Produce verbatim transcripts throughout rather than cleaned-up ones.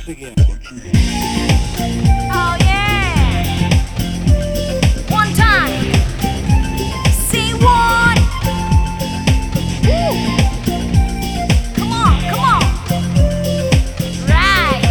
once again. Oh yeah! One time! Say what? Woo! Come on, come on! Right!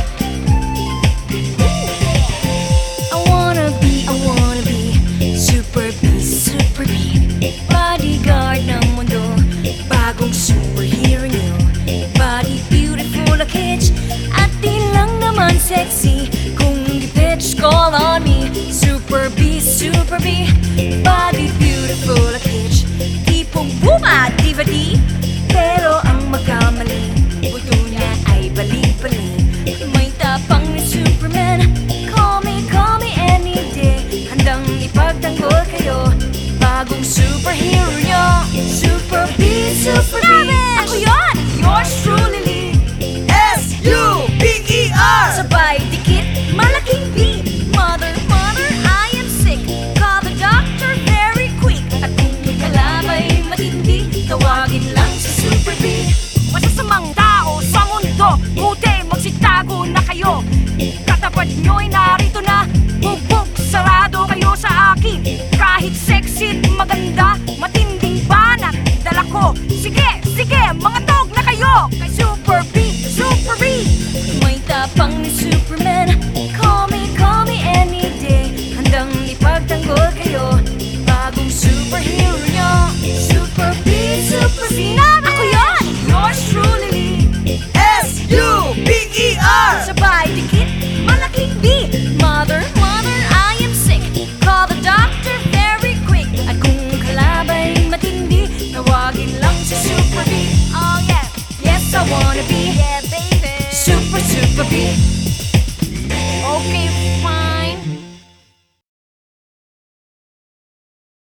I wanna be, I wanna be Super B, Super B Bodyguard ng mundo Bagong superhero nyo Body beautiful a kitsch At di lang naman sexy Kung di-pitch call on me Super B, Super B Body beautiful a kitsch Tipong buma, diva di Pero ang magkamali Buto niya ay bali-bali May tapang ni Superman Call me, call me any day Handang ipagtanggol kayo Bagong superhero nyo Super B, Super B Ako yun, yours truly S U P E R Sabay dikit, malaking B Mother, mother, I am sick Call the doctor very quick At kung kalabay matindi Tawagin lang si Super B Masasamang tao sa mundo Buti magsitago na kayo Katapat nyo'y narito na Bugbog, sarado kayo sa akin Kahit sexy at maganda Matinding banat, dala ko Sige, sige, mga tog na kayo Kay Super B, Super B May tapang ni Superman Call me, call me any day Handang ipagtanggol kayo Bagong superhero nyo Super B, Super B Ako yun, yours truly S U P E R Sabay dikit, malaking B Mother, mother, I am sick Call the doctor very quick At kung kalabay matindi Tawagin lang si Super B Oh yeah, yes I wanna be Yeah baby Super, Super B Okay, fine